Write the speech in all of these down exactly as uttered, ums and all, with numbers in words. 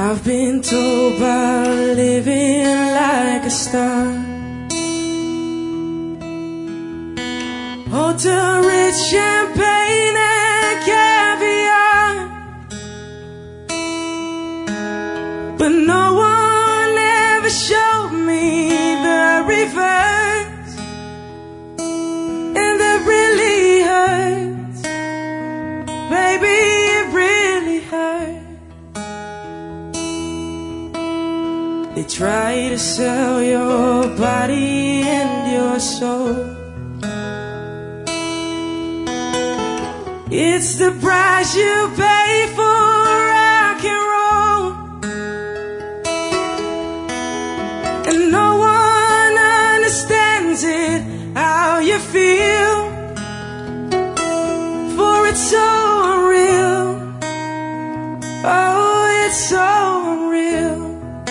I've been told about living like a star, hotel rich champagne and caviar, but no one ever showed me the reverse, and that really hurts, baby, it really hurts. They try to sell your body and your soul. It's the price you pay for rock and roll, and no one understands it, how you feel, for it's so unreal. Oh, it's so unreal.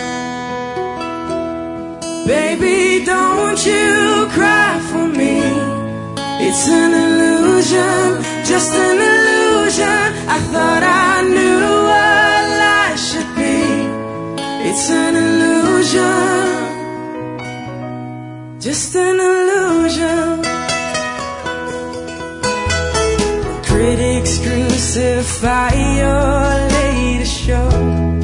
Baby, don't you cry for me. It's an illusion, just an illusion. I thought I knew what life should be. It's an illusion, just an illusion. Critics crucify your latest show.